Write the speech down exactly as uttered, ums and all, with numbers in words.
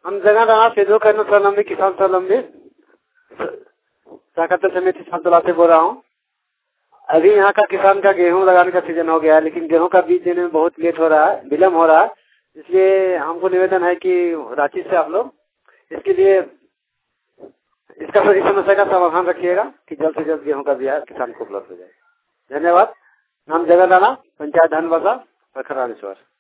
हम जगह दाना सेजो करना स्वावलंबी किसान स्वावलंबी सहकारिता समिति संतला से बोल रहा हूँ। अभी यहाँ का किसान का गेहूं लगाने का सीजन हो गया है, लेकिन गेहूं का बीज देने में बहुत लेट हो रहा है, विलम्ब हो रहा है। इसलिए हमको निवेदन है कि रांची से आप लोग इसके लिए इसका इस समस्या का समाधान रखिएगा कि जल्द से जल्द गेहूं का बिया किसान को उपलब्ध हो जाए। धन्यवाद। नाम जगह दाना, पंचायत धनवासा, प्रखर रामेश्वर।